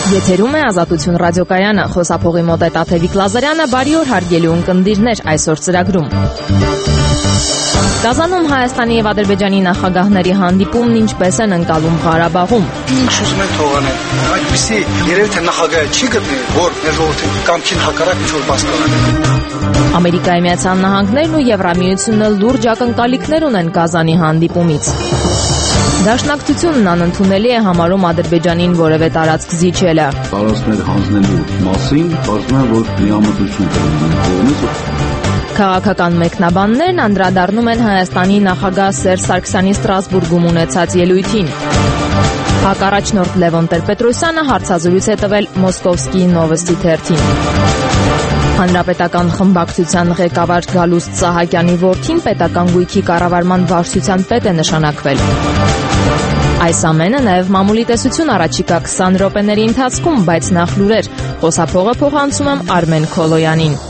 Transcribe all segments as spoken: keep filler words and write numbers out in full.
Եթերում է Ազատություն ռադիոկայանը, խոսափողի մոտ է Տաթևիկ Լազարյանը, բարի օր հարգելի ունկնդիրներ այսօր ծրագրում։ Կազանում Հայաստանի եւ Ադրբեջանի նախագահների հանդիպումն ինչպես են ընկալում Ղարաբաղում։ Ինչ ուզում են թողանեն։ Այդպիսի երևի թե նախագահը չի գտնել, որ մեր ժողովրդի կամքին հակառակ ինչ-որ բաց կանի։ Ամերիկայի Միացյալ Նահանգներն ու Եվրամիությունը լուրջ ակնկալիքներ ունեն Կազանի հանդիպումից։ Դաշնակցությունն անընդունելի է համարում Ադրբեջանին որևէ տարածք զիջելը։ Տարածքներ հանձնելու մասին կարծում եմ, որ միամտություն կլինի։ Քաղաքական մեկնաբաններն անդրադառնում են Հայաստանի նախագահ Սերժ Սարգսյանի Ստրասբուրգում ունեցած ելույթին։ Հակառաջնորդ Լևոն Տեր-Պետրոսյանը հարցազրույց է տվել Մոսկովսկի Նովոստի թերթին։ Հանրապետական խմբակցության ղեկավար Գալուստ Սահակյանի որդին պետական գույքի կառավարման վարչության պետ է նշանակվել։ Այս ամենը նաև մամուլի տեսություն առաջիկա քսան րոպեների ընթացքում, բայց նախ լուրեր, խոսափողը փոխանցում եմ Արմեն Քոլոյանին։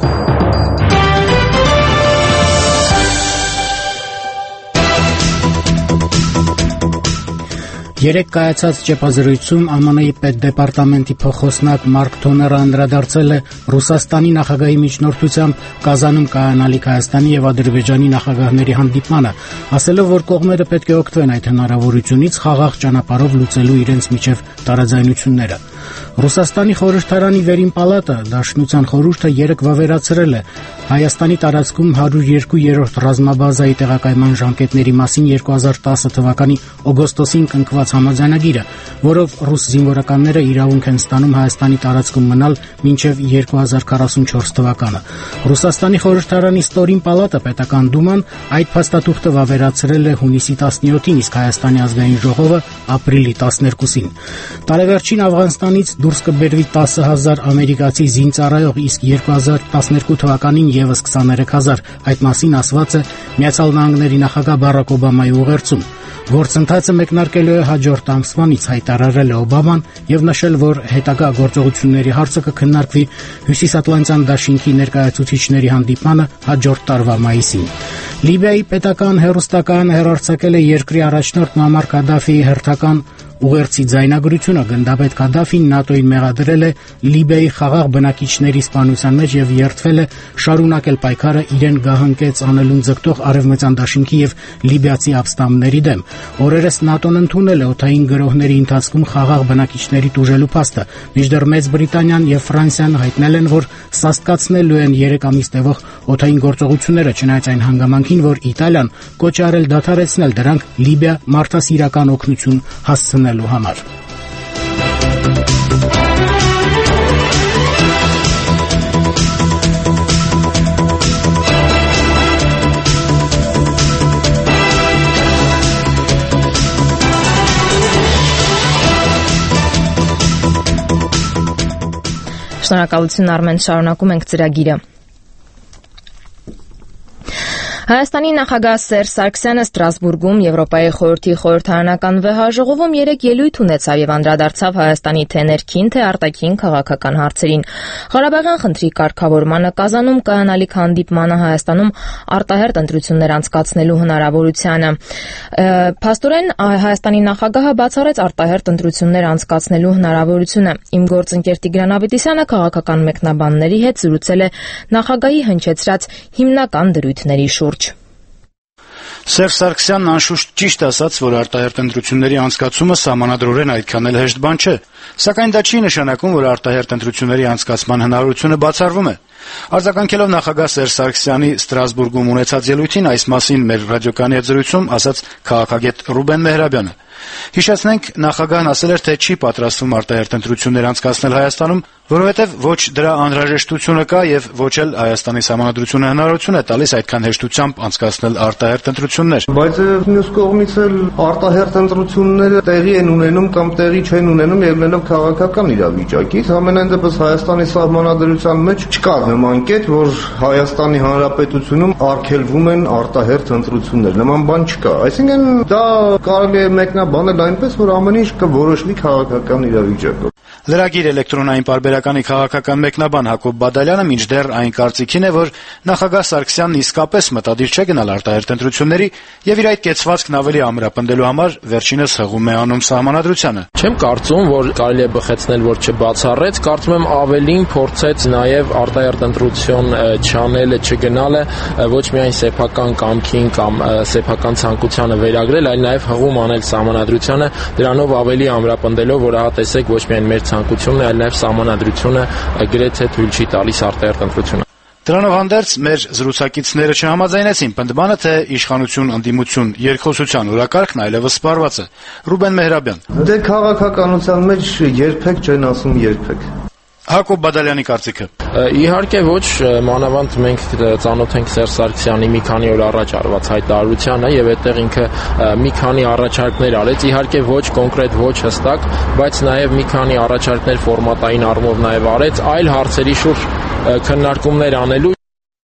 Երեկ կայացած ճեպազրույցում Է Մ Ն-ի պետդեպարտամենտի փոխոսնակ Մարկ Թոները անդրադարձել է Ռուսաստանի նախագահի միջնորդությամբ Կազանում կայանալիք Հայաստանի եւ Ադրբեջանի նախագահների հանդիպմանը, ասելով, որ կողմերը պետք է օգտվեն այդ հնարավորությունից խաղաղ ճանապարհով լուծելու իրենց միջև տարաձայնությունները։ Ռուսաստանի խորհրդարանի վերին պալատը Դաշնության խորհուրդը երեկ վավերացրել է Հայաստանի տարածքում հարյուր երկու-րդ ռազմաբազայի տեղակայման ժամկետների մասին երկու հազար տասը թվականի օգոստոսին կնքված համաձայնագիրը, որով ռուս զինվորականները իրավունք են ստանում Հայաստանի տարածքում մնալ մինչև երկու հազար քառասունչորս թվականը։ Ռուսաստանի խորհրդարանի ստորին պալատը պետական դուման այդ փաստաթուղթը վավերացրել է հունիսի տասնյոթին, իսկ Հայաստանի ազգային ժողովը ապրիլի տասներկուսին։ Տարեվերջին Աֆղանստանից դուրս կբերվի տասը հազար ամերիկացի զինծառայող, իսկ երկու հազար տասներկու թվականին եւս քսաներեք հազար, այդ մասին ասված է Միացյալ Նահանգների նախագահ Բարակ Օբամայի ուղերձում։ Գործընթացը մեկնարկելու է հաջորդ ամսվանից, հայտարարել է Օբաման եւ նշել, որ հետագա գործողությունների հարցը կքննարկվի Հյուսիսատլանտյան դաշինքի ներկայացուցիչների հանդիպմանը հաջորդ տարվա մայիսին։ Լիբիայի պետական հեռուստակայանը հեռարձակել է երկրի առաջնորդ Մուամմար Քադաֆիի հերթական ուղերձի ձայնագրությունը։ Գնդապետ Քադաֆին ՆԱՏՕ-ին մեղադրել է Լիբիայի խաղաղ բնակիչների սպանության մեջ եւ երդվել է շարունակել պայքարը իրեն գահանկեց անելուն ձգտող արևմտյան դաշինքի եւ լիբիացի ապստամբների դեմ։ Օրերս ՆԱՏՕ-ն ընդունել է օդային գրոհների ընթացքում խաղաղ բնակիչների տուժելու փաստը, մինչդեռ Մեծ Բրիտանիան եւ Ֆրանսիան հայտնել են, որ սաստկացնելու են երեք ամիս տևող օդային գործողությունները, չնայած այն հանգամանքին, որ Իտալիան կոչ է արել դադարեցնել դրանք Լիբիա մարդասիրական օգնություն հասցնելու համար։ Շնորհակալություն Արմեն, շարունակում ենք ծրագիրը։ Հայաստանի նախագահ Սերժ Սարգսյանը Ստրասբուրգում Եվրոպայի խորհրդի խորհրդարանական վեհաժողովում երեկ ելույթ ունեցավ եւ անդրադարձավ Հայաստանի թե ներքին, թե արտաքին քաղաքական հարցերին։ Ղարաբաղյան խնդրի կարգավորմանը, Կազանում կայանալիք հանդիպմանը, Հայաստանում արտահերթ ընտրություններ անցկացնելու հնարավորությանը։ Փաստորեն Հայաստանի նախագահը բացառեց արտահերթ ընտրություններ անցկացնելու հնարավորությունը։ Իմ գործընկեր Տիգրան Ավետիսյանը քաղաքական մեկնաբանների հետ զրուցել է նախագահի հնչեցրած հիմնական դրույթների շուրջ։ Սերժ Սարգսյանն անշուշտ ճիշտ ասաց, որ արտահերթ ընտրությունների անցկացումը սահմանադրորեն այդքան էլ հեշտ բան չէ, սակայն դա չի նշանակում, որ արտահերթ ընտրությունների անցկացման հնարավորությունը բացառվում է։ Արձագանքելով նախագահ Սերժ Սարգսյանի Ստրասբուրգում ունեցած ելույթին, այս մասին մեր ռադիոկայանի հետ զրույցում ասաց քաղաքագետ Ռուբեն Մեհրաբյանը։ Հիշեցնենք, նախագահն ասել էր, թե չի պատրաստվում արտահերթ ընտրություններ անցկացնել Հայաստանում, որովհետև ոչ դրա անհրաժեշտությունը կա եւ ոչ էլ Հայաստանի սահմանադրությունը հնարավորություն է տալիս այդքան հեշտությամբ անցկացնել արտահերթ ընտրություններ։ Բայց մյուս կողմից էլ արտահերթ ընտրությունները տեղի են ունենում կամ տեղի չեն ունենում ելնելով քաղաքական իրավիճակից։ Ամենայն դեպս Հայաստանի սահմանադրության մեջ չկա նման կետ, որ Հայաստանի Հանրապետությունում արգելվում են արտահերթ ընտրություններ։ Նման բան չկա։ Այսինքն դա կարելի է մեկնաբանել այնպես, որ ամեն ինչ կորոշվի քաղաքական իրավիճակով։ Լրագիր էլեկտրոնային պարբերականի քաղաքական մեկնաբան Հակոբ Բադալյանը մինչդեռ այն կարծիքին է, որ նախագահ Սարգսյանն իսկապես մտադիր չէ գնալ արտահերթ ընտրությունների եւ իր այդ կեցվածքն ավելի ամրապնդելու համար վերջինս հղում է անում սահմանադրությանը։ Չեմ կարծում, որ կարելի է բխեցնել, որ չբացառեց, կարծում եմ ավելին փորձեց նաեւ արտահերթ ընտրություն չանելը, չգնալը ոչ միայն սեփական կամքին կամ սեփական ցանկությանը վերագրել, այլ նաեւ հղում անել սահմանադրությանը, դրանով ավելի ամրապնդելով, որ ահա տեսեք ոչ միայն մեր ցանկությունն է, այլ նաեւ սահմանադրությունը գրեթե թույլ չի տալիս արտահերթ ընտրությունը։ Դրանով հանդերձ մեր զրուցակիցները չհամաձայնեցին պնդմանը, թե իշխանություն-ընդդիմություն երկխոսության օրակարգն այլևս սպառված է։ Ռուբեն Մեհրաբյան. Դե քաղաքականության մեջ երբեք չեն ասում երբեք։ Հակոբ Բադալյանի կարծիքը. Իհարկե ոչ, մանավանդ մենք ծանոթ ենք Սերժ Սարգսյանի մի քանի օր առաջ արված հայտարարությանը եւ այդտեղ ինքը մի քանի առաջարկներ արեց, իհարկե ոչ կոնկրետ, ոչ հստակ, բայց նաեւ մի քանի առաջարկներ ֆորմատային առումով նաեւ արեց այլ հարցերի շուրջ քննարկումներ անելու։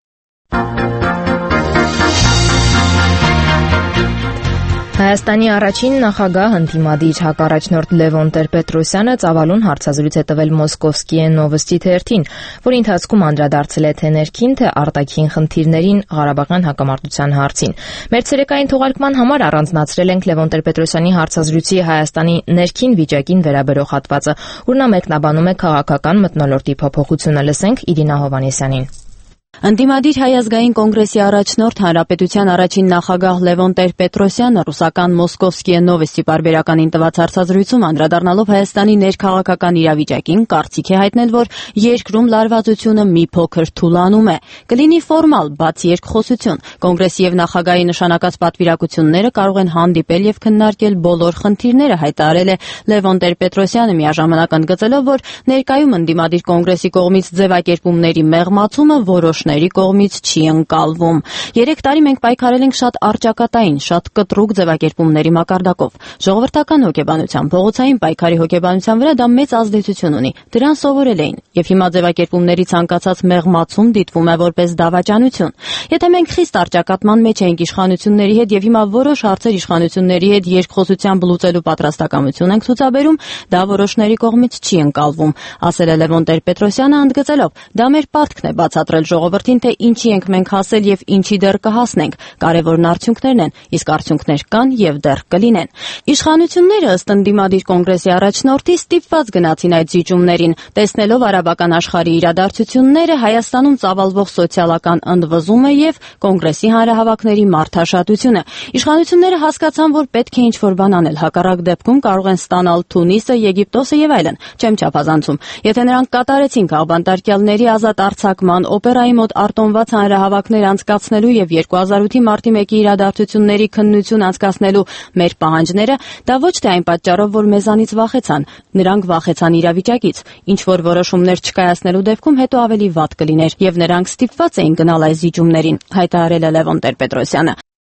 Հայաստանի առաջին նախագահ ընդդիմադիր հակառաջնորդ Լևոն Տեր-Պետրոսյանը ծավալուն հարցազրույց է տվել Մոսկովսկիե Նովոստի թերթին, որի ընթացքում անդրադարձել է թե ներքին, թե արտաքին խնդիրներին, Ղարաբաղյան հակամարտության հարցին։ Մեր ցերեկային թողարկման համար առանձնացրել ենք Լևոն Տեր-Պետրոսյանի հարցազրույցի Հայաստանի ներքին վիճակին վերաբերող հատվածը, ուր նա մեկնաբանում է քաղաքական մթնոլորտի փոփոխությունը։ Լսենք Իրինա Հովհաննիսյանին։ Ընդդիմադիր Հայ ազգային կոնգրեսի առաջնորդ Հանրապետության առաջին նախագահ Լևոն Տեր-Պետրոսյանը ռուսական Մոսկովսկիե Նովոստի պարբերականին տված հարցազրույցում անդրադառնալով Հայաստանի ներքաղաքական իրավիճակին կարծիք է հայտնել, որ երկրում լարվածությունը մի փոքր թուլանում է։ Կլինի ֆորմալ, բաց երկխոսություն։ Կոնգրեսի եւ նախագահի նշանակած պատվիրակությունները կարող են հանդիպել եւ քննարկել բոլոր խնդիրները, հայտարարել է Լևոն Տեր-Պետրոսյանը, միաժամանակ ընդգծելով, որ ներկայում ընդդիմադիր կոնգրեսի կողմից ձևակերպումների մեղմացումը որոշ ների կողմից չի ընկալվում։ Երեք տարի մենք պայքարել ենք շատ արճակատային, շատ կտրուկ ձևակերպումների մակարդակով։ Ժողովրդական հոգեբանության, փողոցային պայքարի հոգեբանության վրա դա մեծ ազդեցություն ունի։ Դրան սովորել էին, եւ հիմա ձևակերպումների ցանկացած մեղմացում դիտվում է որպես դավաճանություն։ Եթե մենք խիստ արճակատման մեջ ենք իշխանությունների հետ եւ հիմա որոշ հարցեր իշխանությունների հետ երկխոսությամբ լուծելու պատրաստակամություն ենք ցուցաբերում, դա որոշների կողմից չի ընկալվում, ասել է Լևոն Տեր-Պետրոսյանը, ընդգծելով. դա մեր պարտքն է բացատրել ժողովրդին, թե ինչի ենք մենք հասել եւ ինչի դեռ կհասնենք։ Կարևորն արդյունքներն են, իսկ արդյունքներ կան եւ դեռ կլինեն։ Իշխանությունները ըստ ընդդիմադիր կոնգրեսի առաջնորդի ստիպված գնացին այդ զիջումներին, տեսնելով արաբական աշխարհի իրադարձությունները, Հայաստանում ծավալվող սոցիալական ընդվզումը եւ կոնգրեսի հանրահավաքների մարդաշատությունը։ Իշխանությունները հասկացան, որ պետք է ինչ-որ բան անել, հակառակ դեպքում կարող են ստանալ Թունիսը, Եգիպտոսը եւ այլն։ Չեմ չափազանցում։ Եթե նրանք կատարեցին քաղբանտարկյալների ազատ արձակման, օպերայի մոտ արտոնված հանրահավաքներ անցկացնելու եւ երկու հազար ութի մարտի մեկի իրադարձությունների քննություն անցկացնելու մեր պահանջները, դա ոչ թե այն պատճառով, որ մեզանից վախեցան, նրանք վախեցան իրավիճակից, ինչ որ որոշումներ չկայացնելու դեպքում հետո ավելի վատ կլիներ եւ նրանք ստիպված էին գնալ այս զիջումներին, հայտարարել է Լևոն Տեր-Պետրոսյանը։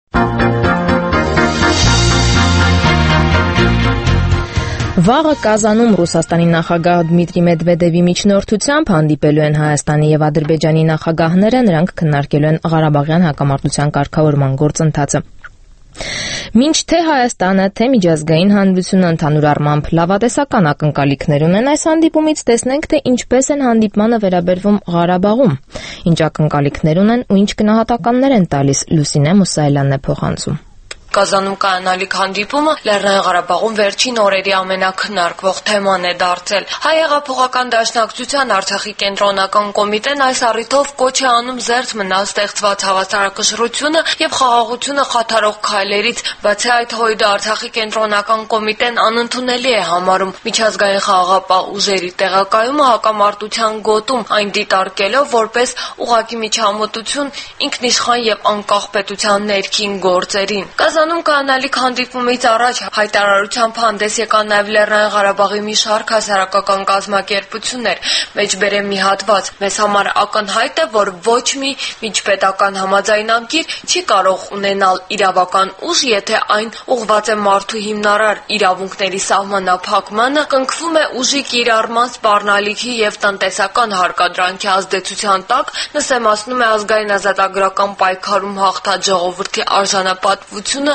Վաղը Կազանում Ռուսաստանի նախագահ Դմիտրի Մեդվեդևի միջնորդությամբ հանդիպելու են Հայաստանի եւ Ադրբեջանի նախագահները, նրանք քննարկելու են Ղարաբաղյան հակամարտության կարգավորման գործընթացը։ Մինչ թե Հայաստանը, թե միջազգային հանրությունը ընդհանուր առմամբ լավատեսական ակնկալիքներ ունեն այս հանդիպումից, տեսնենք, թե ինչպես են հանդիպմանը վերաբերվում Ղարաբաղում, ինչ ակնկալիքներ ունեն ու ինչ գնահատականներ են տալիս, Լուսինե Մուսայելյանն է փոխանցում։ Կազանում կայանալիք հանդիպումը Լեռնային Ղարաբաղում վերջին օրերի ամենաքննարկվող թեման է դարձել։ Հայ հեղափոխական դաշնակցության Արցախի կենտրոնական կոմիտեն այս առիթով կոչ է անում զերծ մնալ ստեղծված հավասարակշռությունը եւ խաղաղությունը խաթարող քայլերից, բացի այդ հույդը Արցախի կենտրոնական կոմիտեն անընդունելի է համարում միջազգային խաղաղապահ ուժերի տեղակայումը հակամարտության գոտում, այն դիտարկելով որպես ուղղակի միջամտություն ինքնիշխան եւ անկախ պետության ներքին գործերին։ Կազանում կայանալիք հանդիպումից առաջ հայտարարությամբ հանդես եկան նաև Լեռնային Ղարաբաղի մի շարք հասարակական կազմակերպություններ, մեջբերեմ մի հատված։ Մեզ համար ակնհայտ է, որ ոչ մի միջպետական համաձայնագիր չի կարող ունենալ իրավական ուժ, եթե այն ուղղված է մարդու հիմնարար իրավունքների սահմանափակմանը, կնքվում է ուժի կիրառման սպառնալիքի եւ տնտեսական հարկադրանքի ազդեցության տակ, նսեմացնում է ազգային ազատագրական պայքարում հաղթած ժողովրդի արժանապատվությունը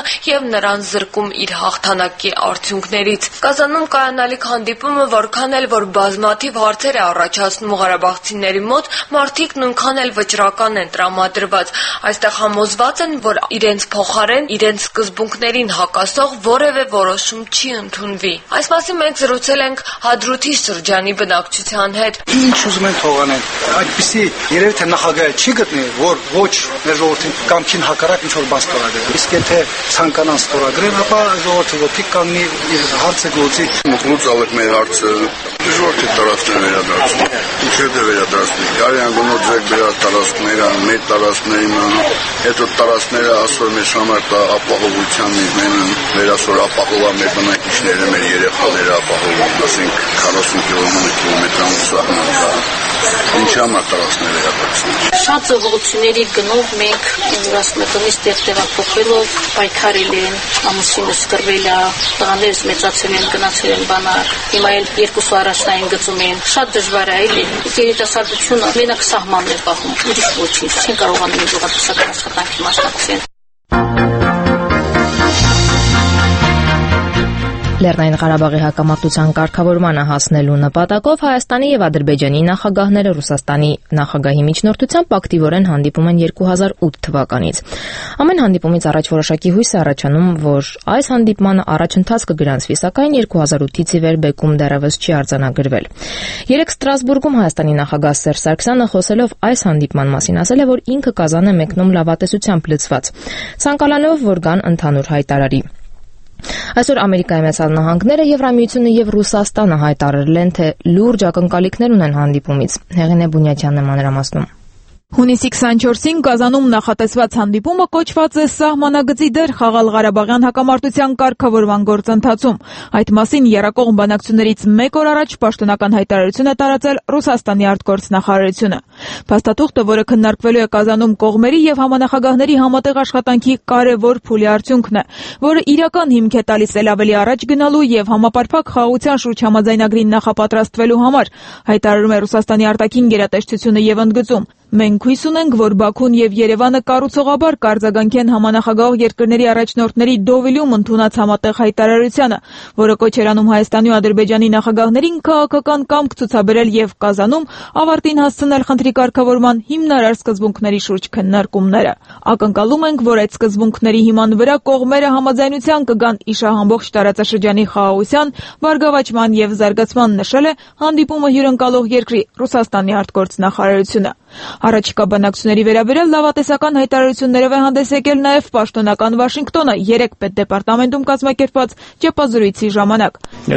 եւ նրան զրկում իր հաղթանակի արդյունքներից։ Կազանում կայանալիք հանդիպումը որքան էլ որ բազմաթիվ հարցեր է առաջացնում ղարաբաղցիների մոտ, մարդիկ նույնքան էլ վճռական են տրամադրված։ Այստեղ համոզված են, որ իրենց փոխարեն իրենց սկզբունքներին հակասող որևէ որոշում չի ընդունվի։ Այս մասին մենք զրուցել ենք Հադրութի շրջանի բնակչության հետ։ Ինչ ուզում են թողանեն, այդպիսի երևի թե նախագահը չի գտնի, որ ոչ մեր ժողովրդին կամքին հակառակ ինչ որ բաց ստորագրի։ Իսկ եթե ցանկանան ստորագրեն, ապա ժողովրդը ոտքի կանգնի իր հարցը գործի։ Մտնում ցավոք մեր հարցը ժողովրդի տարածքներ վերադարձում։ Ինչեր դե վերադարձնի։ Գարյան գոնոց ձեր բերած տարածքները, մեր տարածքները, հետո տարածքները ասոր մեր համար կա ապահովության մեն վերասոր ապահովա մեր բնակիչները, մեր երեխաները ապահովում, ասենք քառասուն կիլոմետր սահման կա։ Ինչ համար տարածքները վերադարձնի։ Շատ զողությունների գնով մենք ասմետնից տեղափոխվելով պայքարել են, ամուսինս կռվել է, տղաներս մեծացել են, գնացել են բանար, հիմա էլ երկուսու առաջնային գծում են, շատ դժվար է էլի, երիտասարդությունը մենակ սահմանն է պահում, ուրիշ ոչինչ, չեն կարողանում գյուղատնտեսական աշխատանքի մասնակցել։ Լեռնային Ղարաբաղի հակամարտության կարգավորմանը հասնելու նպատակով Հայաստանի եւ Ադրբեջանի նախագահները Ռուսաստանի նախագահի միջնորդությամբ ակտիվորեն հանդիպում են երկու հազար ութ թվականից։ Ամեն հանդիպումից առաջ որոշակի հույս է առաջանում, որ այս հանդիպմանը առաջընթաց կգրանցվի, սակայն երկու հազար ութից ի վեր բեկում դեռևս չի արձանագրվել։ Երեկ Ստրասբուրգում Հայաստանի նախագահ Սերժ Սարգսյանը խոսելով այս հանդիպման մասին ասել է, որ ինքը Կազան է մեկնում լավատեսությամբ լցված, ցանկալանով, որ գան ընդհանուր հայտարարի։ Այսօր Ամերիկայի Միացյալ Նահանգները, Եվրամիությունը եւ Ռուսաստանը հայտարարել են, թե լուրջ ակնկալիքներ ունեն հանդիպումից։ Հեղինե Բունյատյանն է մանրամասնում։ Հունիսի քսանչորսին Կազանում նախատեսված հանդիպումը կոչված է սահմանագծի դեր խաղալ Ղարաբաղյան հակամարտության կարգավորման գործընթացում։ Այդ մասին եռակողմ բանակցություններից մեկ օր առաջ պաշտոնական հայտարարություն է տարածել Ռուսաստանի արտգործնախարարությունը։ Փաստաթուղթը, որը քննարկվելու է Կազանում կողմերի եւ համանախագահների համատեղ աշխատանքի կարևոր փուլի արդյունքն է, որը իրական հիմք է տալիս էլ ավելի առաջ գնալու եւ համապարփակ խաղաղության շուրջ համաձայնագրին նախապատրաստվելու համար, հայտարարում է Ռուսաստանի արտաքին գերատեսչությունը եւ ընդգծում. Մենք հույս ունենք, որ Բաքուն եւ Երևանը կառուցողաբար կարձագանքեն համանախագահող երկրների առաջնորդների Դովիլում ընդունած համատեղ հայտարարությանը, որը կոչ էր անում Հայաստանի ու Ադրբեջանի նախագահներին քաղաքական կամք ցուցաբերել եւ Կազանում ավարտին հասցնել խնդրի կարգավորման հիմնարար սկզբունքների շուրջ քննարկումները։ Ակնկալում ենք, որ այդ սկզբունքների հիման վրա կողմերը համաձայնության կգան իշահամբողջ տարածաշրջանի խաղաղության, բարգավաճման եւ զարգացման, նշել է հանդիպումը հյուրընկալող երկրի Ռուսաստանի արտգործնախարարությունը։ Առաջիկա բանակցությունների վերաբերյալ լավատեսական հայտարարություններով է հանդես եկել նաև պաշտոնական Վաշինգտոնը երեկ պետդեպարտամենտում կազմակերպված ճեպազրույցի ժամանակ։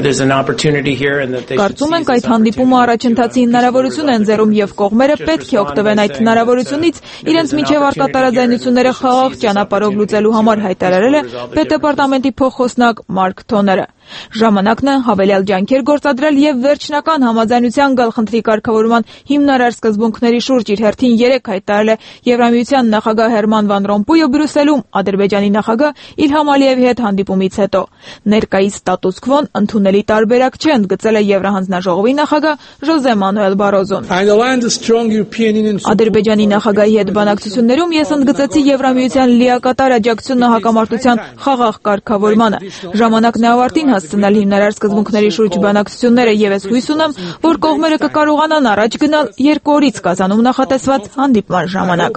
Կարծում ենք այդ հանդիպումը առաջընթացի հնարավորություն է ընձեռում եւ կողմերը պետք է օգտվեն այդ հնարավորությունից իրենց միջև առկա տարաձայնությունները խաղաղ ճանապարհով լուծելու համար, հայտարարել է պետդեպարտամենտի փոխխոսնակ Մարկ Թոները։ Ժամանակն է հավելյալ ջանքեր գործադրել եւ վերջնական համաձայնության գալ խնդրի կարգավորման հիմնարար սկզբունքների շուրջ, իր հերթին երեկ հայտարարել է Եվրամիության նախագահ Հերման Վան Ռոմպույը Բրյուսելում Ադրբեջանի նախագահ Իլհամ Ալիևի հետ հանդիպումից հետո։ Ներկայիս ստատուս քվոն ընդունելի տարբերակ չէ, ընդգծել է Եվրահանձնաժողովի նախագահ Ժոզե Մանուել Բարոզոն։ Ադրբեջանի նախագահի հետ բանակցություններում ես ընդգծեցի Եվրամիության լիակատար աջակցությունը հակամարտության խաղաղ կարգավորմանը։ Ժամանակն է ավարտին հասցնել հիմնարար սկզբունքների շուրջ բանակցությունները եւ ես հույս ունեմ, որ կողմերը կկարողանան առաջ գնալ երկու օրից Կազանում նախատեսված հանդիպման ժամանակ։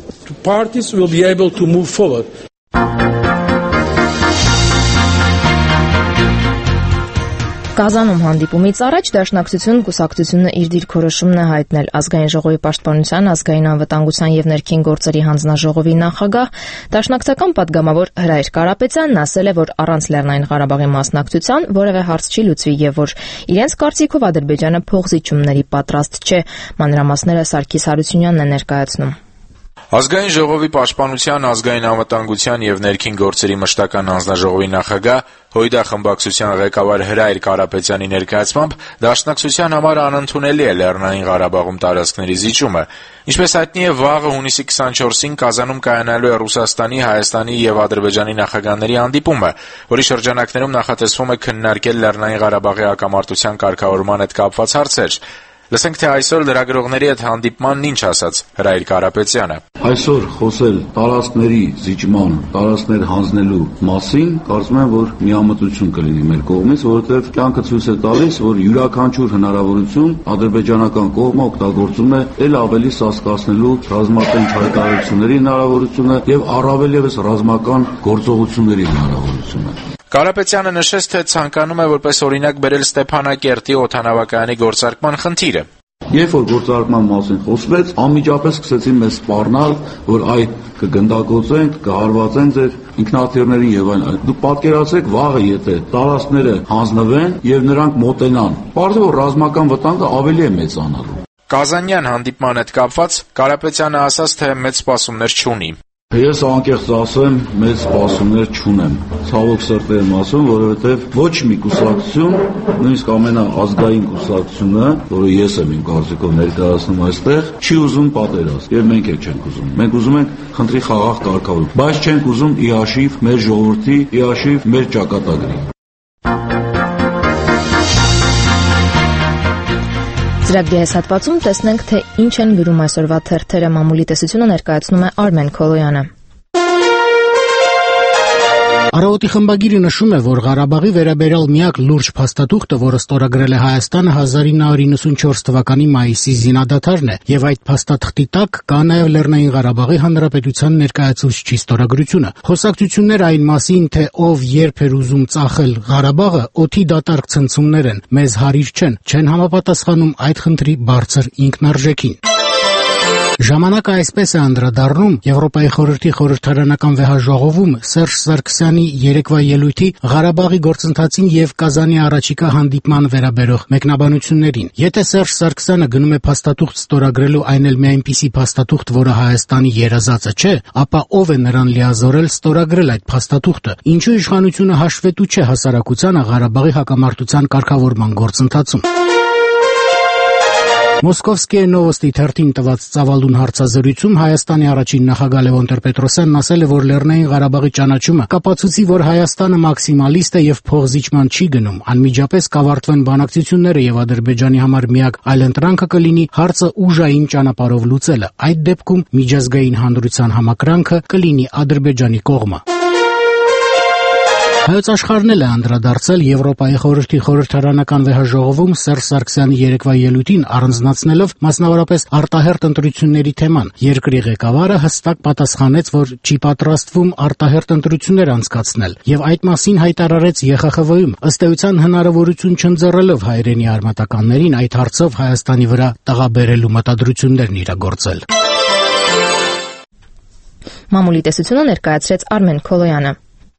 Կազանում հանդիպումից առաջ Դաշնակցություն կուսակցությունը իր դիրքորոշումն է հայտնել Ազգային ժողովի պաշտպանության, ազգային անվտանգության եւ ներքին գործերի հանձնաժողովի նախագահ, դաշնակցական падգամավոր Հրայր Կարապետյանն ասել է, որ առանց Լեռնային Ղարաբաղի մասնակցության որևէ հարց չի լուծվի եւ որ իրենց կարծիքով Ադրբեջանը փոխզիջումների պատրաստ չէ։ Մանրամասները Սարգիս Հարությունյանն է ներկայացնում։ Ազգային ժողովի պաշտպանության, ազգային անվտանգության եւ ներքին գործերի մշտական հանձնաժողովի նախագահ Հույդա խմբակցության ղեկավար Հրայր Կարապետյանի ներկայացմամբ դաշնակցության համար անընդունելի է Լեռնային Ղարաբաղում տարածքների զիջումը։ Ինչպես հայտնի է, վաղը հունիսի քսանչորսին Կազանում կայանալու է Ռուսաստանի, Հայաստանի եւ Ադրբեջանի նախագահների հանդիպումը, որի շրջանակներում նախատեսվում է քննարկել Լեռնային Ղարաբաղի հակամարտության կարգավորման հետ կապված հարցեր։ Լսենք, թե այսօր լրագրողների հետ հանդիպմանն ինչ ասաց Հրայր Կարապետյանը։ Այսօր խոսել տարածքների զիջման, տարածքներ հանձնելու մասին, կարծում եմ, որ միամտություն կլինի մեր կողմից, որովհետև կյանքը ցույց է տալիս, որ յուրաքանչյուր հնարավորություն ադրբեջանական կողմը օգտագործում է ել ավելի սասկացնելու ռազմական հայտարարությունների հնարավորությունը եւ առավել եւս ռազմական գործողությունների հնարավորությունը։ Կարապետյանը նշեց, թե ցանկանում է որպես օրինակ բերել Ստեփանակերտի օդանավակայանի գործարկման խնդիրը։ Երբ որ գործարկման մասին խոսվեց, անմիջապես սկսեցին մեզ սպառնալ, որ այ կգնդակոծենք, կհարվածեն ձեր ինքնաթիռներին եւ այլն։ Դուք պատկերացրեք վաղը, եթե տարածքները հանձնվեն եւ նրանք մոտենան, պարզ է, որ ռազմական վտանգը ավելի է մեծանալու։ Կազանյան հանդիպման հետ կապված Կարապետյանը ասաց, թե մեծ սպասումներ չունի։ Ես անկեղծ ասեմ, մեծ սպասումներ չունեմ։ Ցավոք սրտի եմ ասում, որովհետև ոչ մի կուսակցություն, նույնիսկ ամենաազգային կուսակցությունը, որը ես եմ իմ կարծիքով ներկայացնում այստեղ, չի ուզում պատերազմ, եւ մենք էլ չենք ուզում։ Մենք ուզում ենք խնդրի խաղաղ կարգավորում, բայց չենք ուզում ի հաշիվ մեր ժողովրդի, ի հաշիվ մեր ճակատագրի։ Ծրագրի հեսատվածում տեսնենք, թե ինչ են գրում այսօրվա թերթերը։ Մամուլի տեսությունը ներկայացնում է Արմեն Քոլոյանը։ Առավոտի խմբագիրը նշում է, որ Ղարաբաղի վերաբերյալ միակ լուրջ փաստաթուղթը, որը ստորագրել է Հայաստանը հազար ինը հարյուր իննսունչորս թվականի մայիսի զինադադարն է, եւ այդ փաստաթղթի տակ կա նաեւ Լեռնային Ղարաբաղի Հանրապետության ներկայացուցչի ստորագրությունը։ Խոսակցությունները այն մասին, թե ով երբ էր ուզում ծախել Ղարաբաղը, օդի դատարկ ցնցումներ են, մեզ հարիր չեն, չեն համապատասխանում այդ խնդրի բարձր ինքնարժեքին։ Ժամանակը այսպես է անդրադառնում Եվրոպայի խորհրդի խորհրդարանական վեհաժողովում Սերժ Սարգսյանի երեկվա ելույթի Ղարաբաղի գործընթացին եւ Կազանի առաջիկա հանդիպման վերաբերող մեկնաբանություններին։ Եթե Սերժ Սարգսյանը գնում է փաստաթուղթ ստորագրելու այն էլ մի այնպիսի փաստաթուղթ, որը Հայաստանի երազածը չէ, ապա ով է նրան լիազորել ստորագրել այդ փաստաթուղթը։ Ինչու իշխանությունը հաշվետու չէ հասարակությանը Ղարաբաղի հակամարտության կարգավորման գործընթացում։ Մոսկովսկիե նովոստի թերթին տված ծավալուն հարցազրույցում Հայաստանի առաջին նախագահ Լևոն Տեր-Պետրոսյանն ասել է, որ Լեռնային Ղարաբաղի ճանաչումը կապացուցի, որ Հայաստանը մաքսիմալիստ է եւ փողզիջման չի գնում։ Անմիջապես կավարտվեն բանակցությունները եւ Ադրբեջանի համար միակ այլընտրանքը կլինի հարցը ուժային ճանապարհով լուծելը։ Այդ դեպքում միջազգային հանրության համակրանքը կլինի Ադրբեջանի կողմը։ Հայոց աշխարհն էլ է անդրադարձել Եվրոպայի խորհրդի խորհրդարանական վեհաժողովում Սերժ Սարգսյանի երեկվա ելույթին առանձնացնելով մասնավորապես արտահերթ ընտրությունների թեման։ Երկրի ղեկավարը հստակ պատասխանեց, որ չի պատրաստվում արտահերթ ընտրություններ անցկացնել եւ այդ մասին հայտարարեց Է Խ Խ V-ում։ Ըստ էության հնարավորություն չընձեռելով հայրենի արմատականներին այդ հարցով Հայաստանի վրա տղաբերելու մտադրություններն իրագործել։ Մամուլի տեսությունը ներկայացրեց Արմեն Քոլոյանը։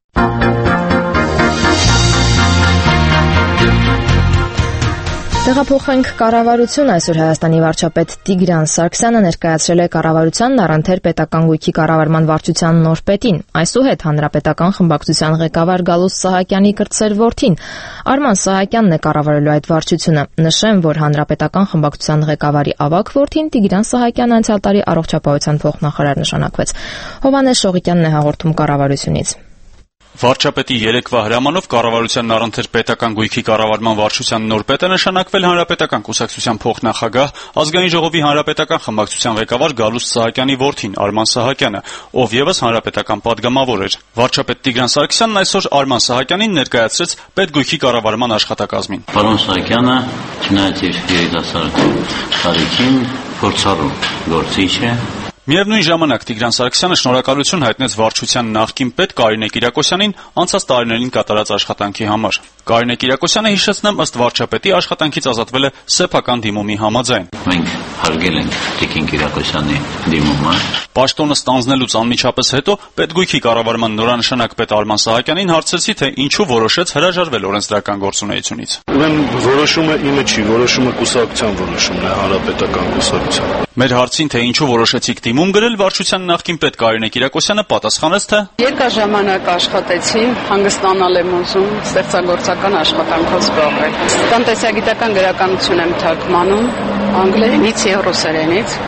Տեղափոխենք կառավարություն։ Այսօր Հայաստանի վարչապետ Տիգրան Սարգսյանը ներկայացրել է կառավարությանն առընթեր պետական գույքի կառավարման վարչության նոր պետին։ Այսուհետ հանրապետական խմբակցության ղեկավար Գալուստ Սահակյանի կրտսեր որդին Արման Սահակյանն է կառավարելու այդ վարչությունը։ Նշեմ, որ հանրապետական խմբակցության ղեկավարի ավագ որդին Տիգրան Սահակյանը անցյալ տարի առողջապահության փոխնախարար նշանակվեց։ Հովհաննես Շողիկյանն է հաղորդում կառավարությունից։ Վարչապետի երեկվա հրամանով կառավարությանն առընթեր պետական գույքի կառավարման վարչության նոր պետը նշանակվել հանրապետական կուսակցության փոխնախագահ, ազգային ժողովի հանրապետական խմբակցության ղեկավար Գալուստ Սահակյանի որդին Արման Սահակյանը, ով եւս հանրապետական падգամավոր էր։ Վարչապետ Տիգրան Սարգսյանն այսօր Արման Սահակյանին ներկայացրեց պետգույքի կառավարման աշխատակազմին։ Պարոն Սահակյանը, չնայած իր երիտասարդ տարիքին, փորձառու գործիչ է։ Միևնույն ժամանակ Տիգրան Սարգսյանը շնորհակալություն հայտնեց վարչության նախկին պետ Կարինե Կիրակոսյանին անցած տարիներին կատարած աշխատանքի համար։ Կարինե Կիրակոսյանը, հիշեցնեմ, ըստ վարչապետի աշխատանքից ազատվել է սեփական դիմումի համաձայն։ Մենք հարգել ենք Տիկին Կիրակոսյանի դիմումը։ Պաշտոնը ստանձնելուց անմիջապես հետո պետգույքի կառավարման նորանշանակ պետ Արման Սահակյանին հարցրեցի, թե ինչու որոշեց հրաժարվել օրենսդրական գործունեությունից։ Ուրեմն որոշումը իմը չի, որոշումը կուսակցության որոշումն է, հանրապետական կուսակցության։ Մեր հարցին, թե ինչու որոշեցիք դիմում գրել, վարչության նախկին պետ Կարինե Կիրակոսյանը պատասխանեց, թե երկար ժամանակ աշխատեցի, հանգստանալ եմ ուզում, ստեղծագործական աշխատանքով զբաղվել։ Տնտեսագիտական գրականություն եմ թարգմանում անգլերենից եւ ռուսերենից։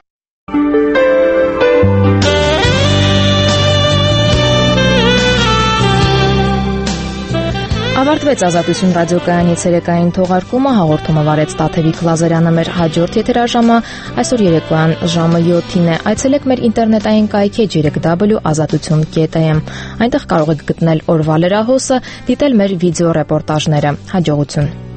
Ավարտվեց Ազատություն ռադիոկայանի ցերեկային թողարկումը, հաղորդումը վարեց Տաթևիկ Լազարյանը, մեր հաջորդ եթերաժամը այսօր երեկոյան ժամը յոթին է։ Այցելեք մեր ինտերնետային կայքեջ երեք w ազատություն կետ am։ Այնտեղ կարող եք գտնել օրվա լրահոսը, դիտել մեր վիդեո ռեպորտաժները։ Հաջողություն։